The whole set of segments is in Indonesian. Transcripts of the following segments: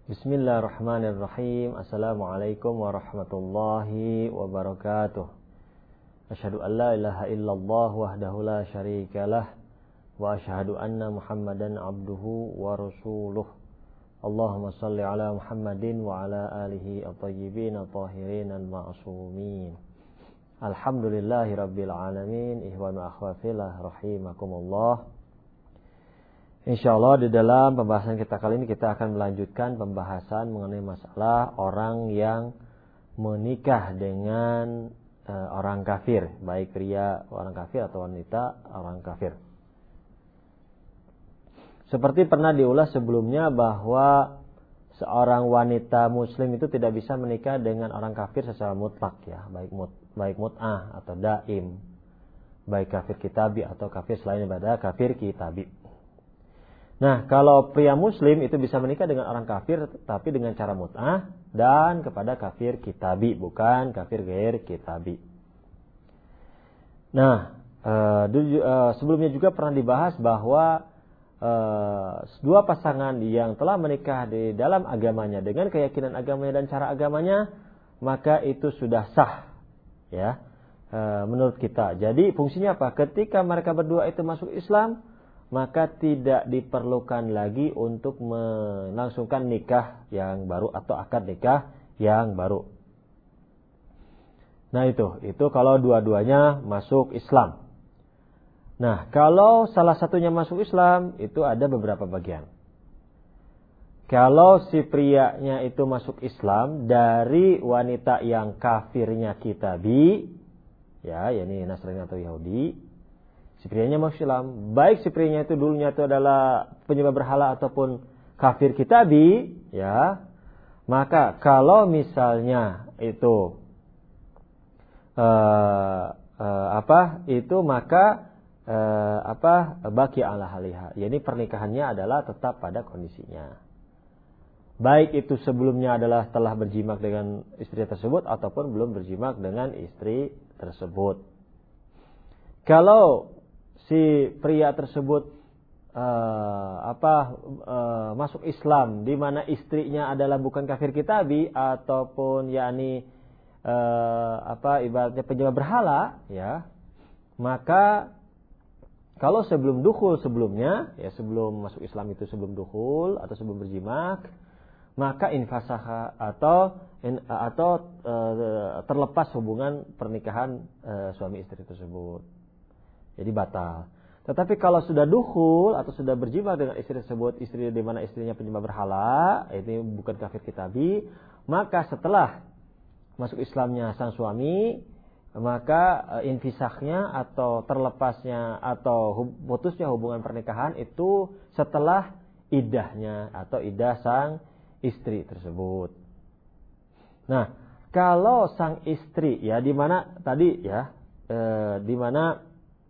Bismillahirrahmanirrahim. Assalamualaikum warahmatullahi wabarakatuh. Asyhadu an la ilaha illallah wahdahu la syarikalah wa asyhadu anna Muhammadan abduhu wa rasuluh. Allahumma shalli ala Muhammadin wa ala alihi at-tayyibin at-tahirin al-ma'sumin. Alhamdulillahi rabbil alamin. Ihwanu akhwafillah rahimakumullah. Insyaallah di dalam pembahasan kita kali ini kita akan melanjutkan pembahasan mengenai masalah orang yang menikah dengan orang kafir, baik pria orang kafir atau wanita orang kafir. Seperti pernah diulas sebelumnya bahwa seorang wanita muslim itu tidak bisa menikah dengan orang kafir secara mutlak ya, baik mut'ah atau daim, baik kafir kitabi atau kafir selain daripada kafir kitabi. Nah, kalau pria muslim itu bisa menikah dengan orang kafir tapi dengan cara mut'ah dan kepada kafir kitabi, bukan kafir ghair kitabi. Nah, sebelumnya juga pernah dibahas bahwa dua pasangan yang telah menikah di dalam agamanya dengan keyakinan agamanya dan cara agamanya, maka itu sudah sah ya, menurut kita. Jadi fungsinya apa? Ketika mereka berdua itu masuk Islam, maka tidak diperlukan lagi untuk melangsungkan nikah yang baru atau akad nikah yang baru. Nah itu kalau dua-duanya masuk Islam. Nah, kalau salah satunya masuk Islam itu ada beberapa bagian. Kalau si prianya itu masuk Islam dari wanita yang kafirnya kitabi, ya ini Nasrani atau Yahudi, si prianya masuk Islam, baik si prianya itu dulunya itu adalah penyembah berhala ataupun kafir kitabi, ya, maka kalau misalnya itu baki ala haliha, yani pernikahannya adalah tetap pada kondisinya. Baik itu sebelumnya adalah telah berjimak dengan istri tersebut ataupun belum berjimak dengan istri tersebut. Kalau si pria tersebut masuk Islam di mana istrinya adalah bukan kafir kitabi ataupun ibaratnya penyembah berhala ya, maka kalau sebelum dukhul sebelumnya ya, sebelum masuk Islam itu sebelum dukhul atau sebelum berjimak, maka infasaha atau terlepas hubungan pernikahan suami istri tersebut. Jadi batal. Tetapi kalau sudah dukhul atau sudah berjimak dengan istri tersebut, istri di mana istrinya penyembah berhala, ini bukan kafir kitabi, maka setelah masuk Islamnya sang suami, maka infisahnya atau terlepasnya atau putusnya hubungan pernikahan itu setelah idahnya atau idah sang istri tersebut. Nah, kalau sang istri ya di mana tadi ya di mana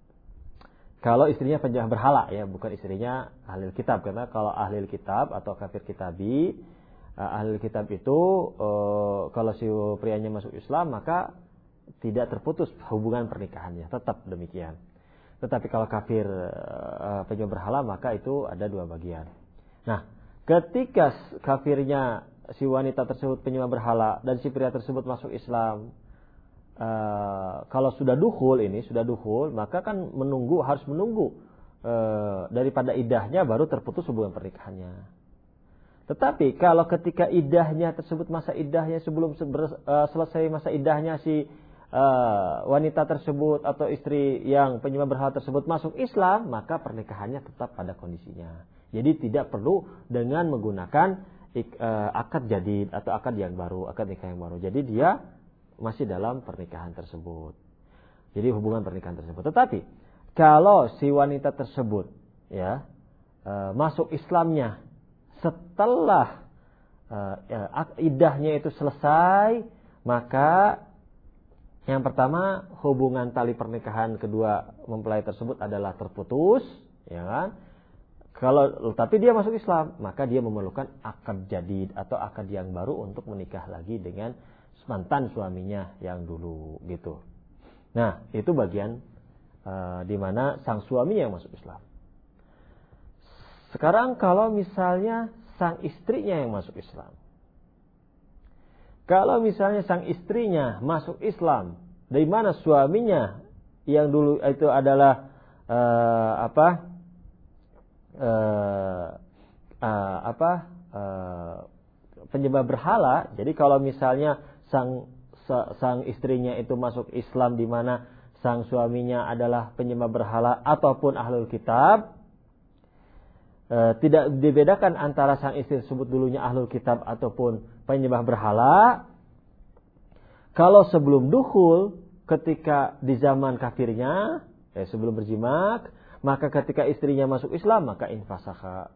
kalau istrinya penyembah berhala ya, bukan istrinya ahlul kitab, karena kalau ahlul kitab atau kafir kitabi, ahlul kitab itu kalau si prianya masuk Islam maka tidak terputus hubungan pernikahannya, tetap demikian. Tetapi kalau kafir penyembah berhala maka itu ada dua bagian. Nah, ketika kafirnya si wanita tersebut penyembah berhala dan si pria tersebut masuk Islam, kalau sudah dukhul maka kan harus menunggu daripada idahnya baru terputus hubungan pernikahannya. Tetapi kalau ketika idahnya tersebut, masa idahnya sebelum selesai masa idahnya si wanita tersebut atau istri yang penyembah berhala tersebut masuk Islam, maka pernikahannya tetap pada kondisinya. Jadi tidak perlu dengan menggunakan akad jadid atau akad yang baru, akad nikah yang baru. Jadi dia masih dalam pernikahan tersebut. Jadi hubungan pernikahan tersebut. Tetapi kalau si wanita tersebut ya masuk Islamnya setelah idahnya itu selesai, maka yang pertama hubungan tali pernikahan kedua mempelai tersebut adalah terputus, ya kan? Tapi dia masuk Islam, maka dia memerlukan akad jadid atau akad yang baru untuk menikah lagi dengan mantan suaminya yang dulu gitu. Nah, itu bagian di mana sang suami yang masuk Islam. Sekarang kalau misalnya sang istrinya yang masuk Islam. Kalau misalnya sang istrinya masuk Islam, dari mana suaminya yang dulu itu adalah penyembah berhala. Jadi kalau misalnya sang istrinya itu masuk Islam di mana sang suaminya adalah penyembah berhala ataupun ahlul kitab, tidak dibedakan antara sang istri tersebut dulunya ahlul kitab ataupun penyembah berhala. Kalau sebelum dukhul, ketika di zaman kafirnya, sebelum berjimak, maka ketika istrinya masuk Islam, maka infasakha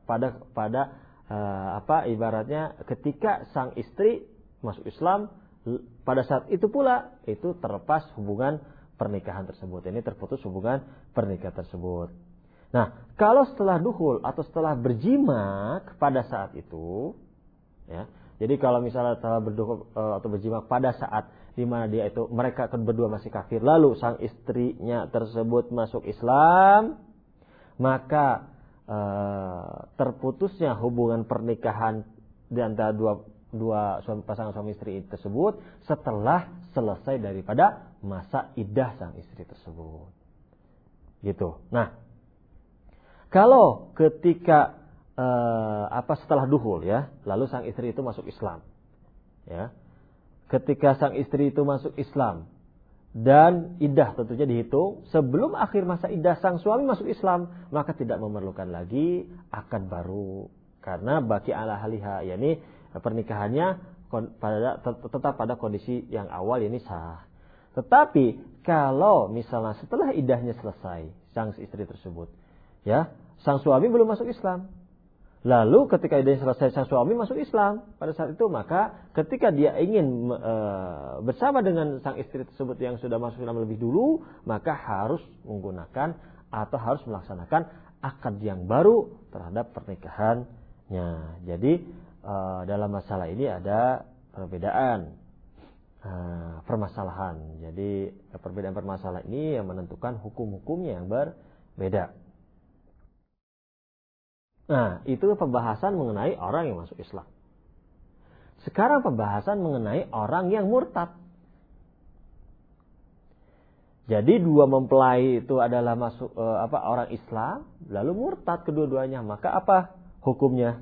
ibaratnya ketika sang istri masuk Islam, pada saat itu pula itu terlepas hubungan pernikahan tersebut. Ini terputus hubungan pernikahan tersebut. Nah, kalau setelah dukhul atau setelah berjimak pada saat itu, ya. Jadi kalau misalnya setelah berdukhul atau berjimak pada saat di mana dia itu mereka berdua masih kafir, lalu sang istrinya tersebut masuk Islam, maka terputusnya hubungan pernikahan di antara dua pasangan suami istri tersebut setelah selesai daripada masa iddah sang istri tersebut. Gitu. Nah, kalau ketika setelah dukhul ya, lalu sang istri itu masuk Islam. Ya. Ketika sang istri itu masuk Islam dan iddah tentunya dihitung sebelum akhir masa iddah sang suami masuk Islam, maka tidak memerlukan lagi akad baru karena baki ala haliha, yakni pernikahannya tetap pada kondisi yang awal, ini sah. Tetapi kalau misalnya setelah iddahnya selesai sang istri tersebut, ya, sang suami belum masuk Islam. Lalu ketika iddahnya selesai sang suami masuk Islam, pada saat itu maka ketika dia ingin bersama dengan sang istri tersebut yang sudah masuk Islam lebih dulu, maka harus menggunakan atau harus melaksanakan akad yang baru terhadap pernikahannya. Jadi dalam masalah ini ada perbedaan permasalahan. Jadi perbedaan permasalahan ini yang menentukan hukum-hukumnya yang berbeda. Nah, itu pembahasan mengenai orang yang masuk Islam. Sekarang pembahasan mengenai orang yang murtad. Jadi dua mempelai itu adalah masuk orang Islam, lalu murtad kedua-duanya, maka apa hukumnya?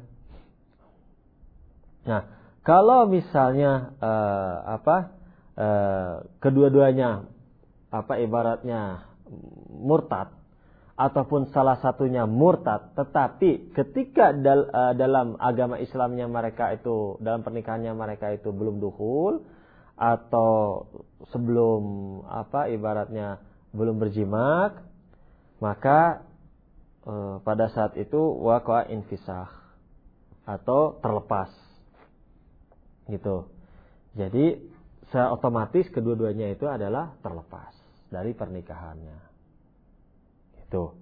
Nah, kalau misalnya kedua-duanya ibaratnya murtad ataupun salah satunya murtad, tetapi ketika dalam agama Islamnya mereka itu, dalam pernikahannya mereka itu belum dukhul atau sebelum ibaratnya belum berjimak, maka pada saat itu waqa infisakh atau terlepas. Gitu. Jadi secara otomatis kedua-duanya itu adalah terlepas dari pernikahannya. Itu.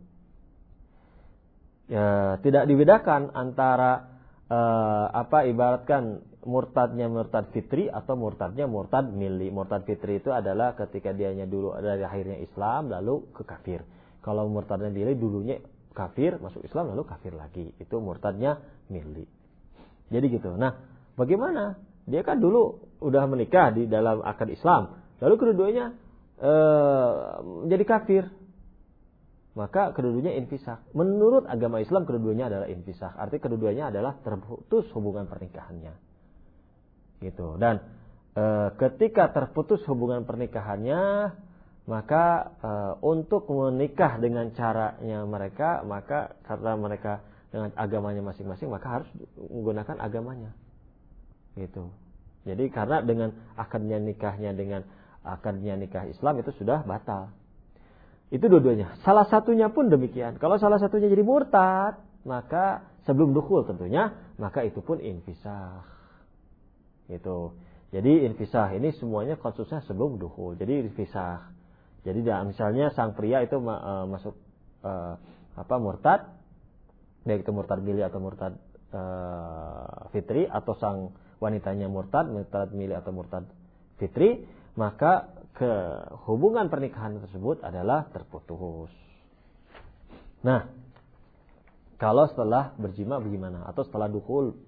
Ya, tidak dibedakan antara ibaratkan murtadnya murtad fitri atau murtadnya murtad milli. Murtad fitri itu adalah ketika dianya dulu dari akhirnya Islam lalu ke kafir. Kalau murtadnya milli dulunya kafir, masuk Islam lalu kafir lagi. Itu murtadnya milli. Jadi gitu. Nah, bagaimana? Dia kan dulu udah menikah di dalam akad Islam, lalu kedua-duanya menjadi kafir. Maka kedua-duanya infisakh. Menurut agama Islam kedua-duanya adalah infisakh. Artinya kedua-duanya adalah terputus hubungan pernikahannya. Gitu. Dan ketika terputus hubungan pernikahannya, maka untuk menikah dengan caranya mereka, maka karena mereka dengan agamanya masing-masing, maka harus menggunakan agamanya. Gitu. Jadi karena dengan akadnya nikahnya dengan akadnya nikah Islam itu sudah batal. Itu dua-duanya. Salah satunya pun demikian. Kalau salah satunya jadi murtad, maka sebelum dukhul tentunya, maka itu pun infisakh. Gitu. Jadi infisakh ini semuanya khususnya sebelum dukhul. Jadi infisakh. Jadi misalnya sang pria itu masuk murtad, baik itu murtad milli atau murtad fitri, atau sang wanitanya murtad milli atau murtad fitri, maka hubungan pernikahan tersebut adalah terputus. Nah, kalau setelah berjima bagaimana? Atau setelah dukhul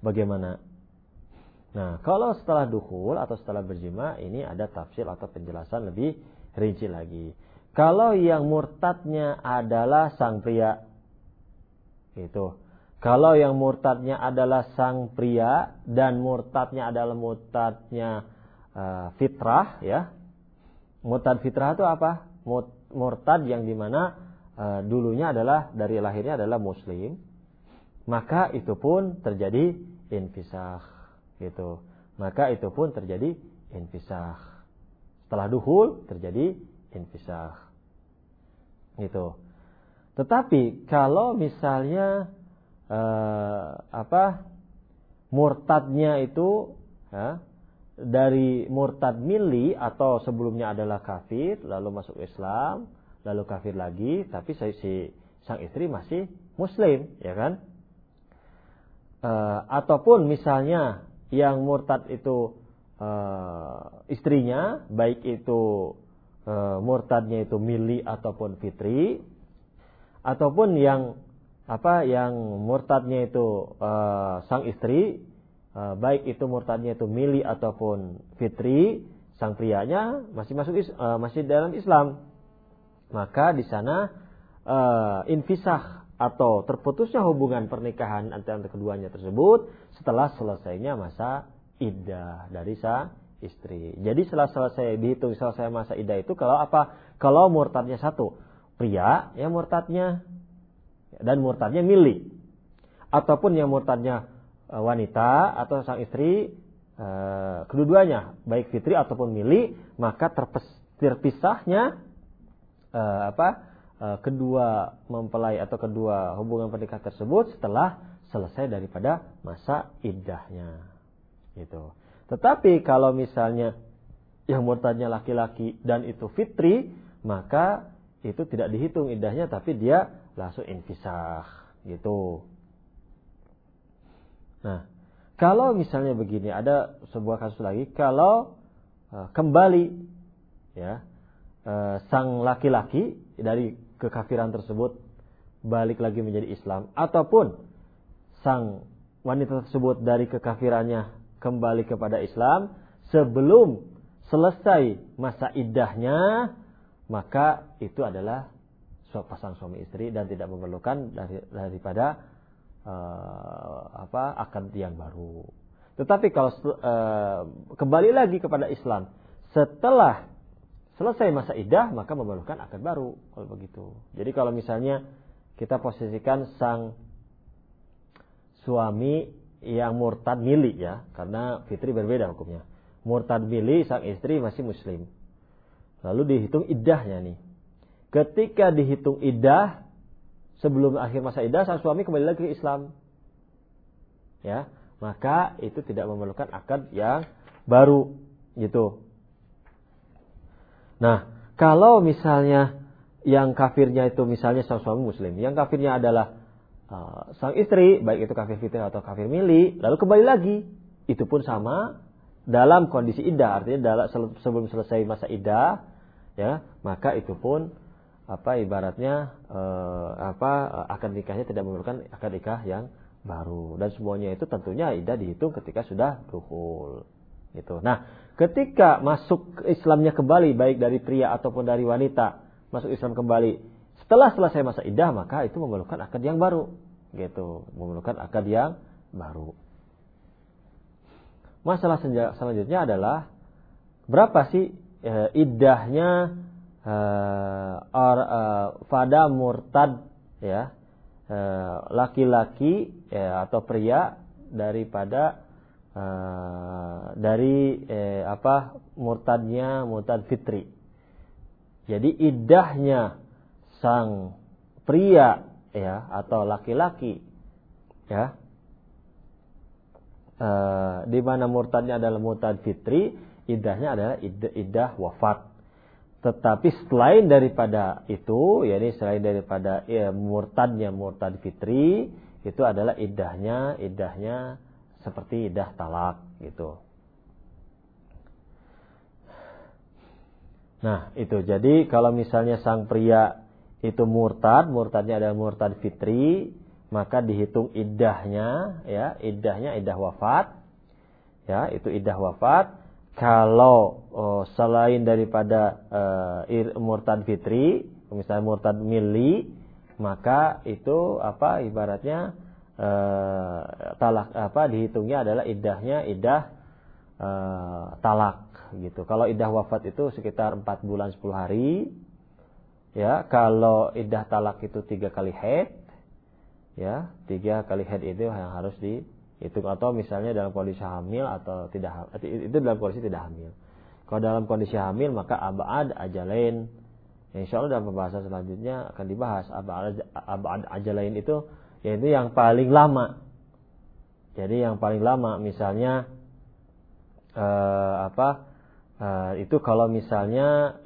Bagaimana? Nah, kalau setelah dukhul atau setelah berjima, ini ada tafsir atau penjelasan lebih rinci lagi. Kalau yang murtadnya adalah sang pria, itu. Kalau yang murtadnya adalah sang pria dan murtadnya adalah murtadnya fitrah, ya. Murtad fitrah itu apa? Murtad yang dimana dulunya adalah dari lahirnya adalah muslim, maka itu pun terjadi infisakh, gitu. Maka itu pun terjadi infisakh. Setelah dukhul terjadi infisakh, gitu. Tetapi kalau misalnya murtadnya itu dari murtad milli atau sebelumnya adalah kafir lalu masuk Islam lalu kafir lagi, tapi si sang istri masih muslim, ya kan? Ataupun misalnya yang murtad itu istrinya, baik itu murtadnya itu milli ataupun fitri, ataupun yang murtadnya itu sang istri, baik itu murtadnya itu milli ataupun fitri, sang prianya masih dalam Islam, maka di sana infisakh atau terputusnya hubungan pernikahan antara keduanya tersebut setelah selesainya masa iddah dari sang istri. Jadi dihitung selesai masa iddah itu kalau apa? Kalau murtadnya satu pria, ya murtadnya dan murtadnya milli, ataupun yang murtadnya wanita atau sang istri, kedua-duanya baik fitri ataupun milli, maka terpisahnya kedua mempelai atau kedua hubungan pernikahan tersebut setelah selesai daripada masa iddahnya, gitu. Tetapi kalau misalnya yang murtadnya laki-laki dan itu fitri, maka itu tidak dihitung iddahnya, tapi dia langsung infisakh, gitu. Nah, kalau misalnya begini, ada sebuah kasus lagi, kalau kembali ya sang laki-laki dari kekafiran tersebut balik lagi menjadi Islam, ataupun sang wanita tersebut dari kekafirannya kembali kepada Islam sebelum selesai masa iddahnya, maka itu adalah pasang suami istri dan tidak memerlukan daripada akad yang baru. Tetapi kalau kembali lagi kepada Islam setelah selesai masa iddah, maka memerlukan akad baru kalau begitu. Jadi kalau misalnya kita posisikan sang suami yang murtad milli, ya, karena fitri berbeda hukumnya. Murtad milli, sang istri masih muslim. Lalu dihitung iddahnya nih. Ketika dihitung iddah sebelum akhir masa iddah, sang suami kembali lagi ke Islam, ya, maka itu tidak memerlukan akad yang baru, gitu. Nah, kalau misalnya yang kafirnya itu misalnya sang suami muslim, yang kafirnya adalah sang istri, baik itu kafir fitri atau kafir milli, lalu kembali lagi, itu pun sama dalam kondisi iddah, artinya sebelum selesai masa iddah, ya, maka itu pun ibaratnya akad nikahnya tidak memerlukan akad nikah yang baru, dan semuanya itu tentunya iddah dihitung ketika sudah dukhul, gitu. Nah, ketika masuk Islamnya kembali, baik dari pria ataupun dari wanita masuk Islam kembali setelah selesai masa iddah, maka itu memerlukan akad yang baru, gitu, memerlukan akad yang baru. Masalah selanjutnya adalah berapa sih iddahnya pada murtad, ya, laki-laki atau pria daripada murtad fitri. Jadi iddahnya sang pria, ya, atau laki-laki, ya, di mana murtadnya adalah murtad fitri, iddahnya adalah iddah wafat. Tetapi selain daripada itu, yakni selain daripada murtadnya murtad fitri, itu adalah iddahnya seperti iddah talak, gitu. Nah, itu. Jadi kalau misalnya sang pria itu murtadnya adalah murtad fitri, maka dihitung iddahnya, ya, iddah wafat, ya, itu iddah wafat. Kalau selain daripada murtad fitri, misalnya murtad milli, maka itu ibaratnya talak dihitungnya adalah iddah talak gitu. Kalau iddah wafat itu sekitar 4 bulan 10 hari. Ya, kalau iddah talak itu 3 kali haid. Ya, 3 kali haid itu yang harus dihitung, atau misalnya dalam kondisi hamil atau tidak, itu dalam kondisi tidak hamil. Kalau dalam kondisi hamil maka ab'ad ajalain. Insyaallah dalam pembahasan selanjutnya akan dibahas ab'ad ajalain itu yaitu yang paling lama. Jadi yang paling lama misalnya itu kalau misalnya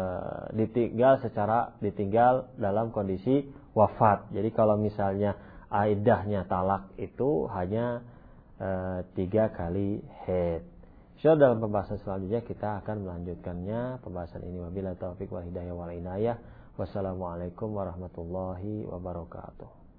ditinggal dalam kondisi wafat. Jadi kalau misalnya iddahnya talak itu hanya 3 kali haid. Insyaallah dalam pembahasan selanjutnya kita akan melanjutkannya pembahasan ini. Wabillahi taufiq wal hidayah wal inayah. Wassalamualaikum warahmatullahi wabarakatuh.